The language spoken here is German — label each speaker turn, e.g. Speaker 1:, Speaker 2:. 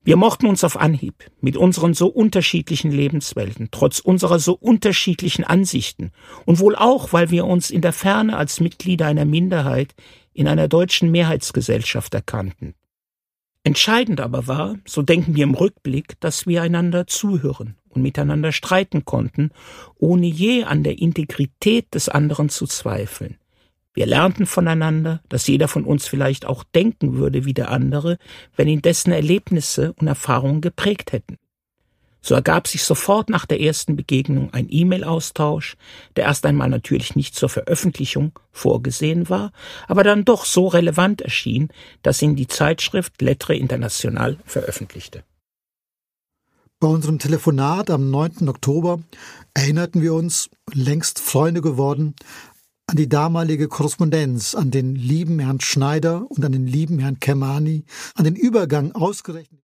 Speaker 1: Wir mochten uns auf Anhieb, mit unseren so unterschiedlichen Lebenswelten, trotz unserer so unterschiedlichen Ansichten und wohl auch, weil wir uns in der Ferne als Mitglieder einer Minderheit in einer deutschen Mehrheitsgesellschaft erkannten. Entscheidend aber war, so denken wir im Rückblick, dass wir einander zuhören und miteinander streiten konnten, ohne je an der Integrität des anderen zu zweifeln. Wir lernten voneinander, dass jeder von uns vielleicht auch denken würde wie der andere, wenn ihn dessen Erlebnisse und Erfahrungen geprägt hätten. So ergab sich sofort nach der ersten Begegnung ein E-Mail-Austausch, der erst einmal natürlich nicht zur Veröffentlichung vorgesehen war, aber dann doch so relevant erschien, dass ihn die Zeitschrift Lettres Internationales veröffentlichte.
Speaker 2: Bei unserem Telefonat am 9. Oktober erinnerten wir uns, längst Freunde geworden, an die damalige Korrespondenz, an den lieben Herrn Schneider und an den lieben Herrn Kermani, an den Übergang ausgerechnet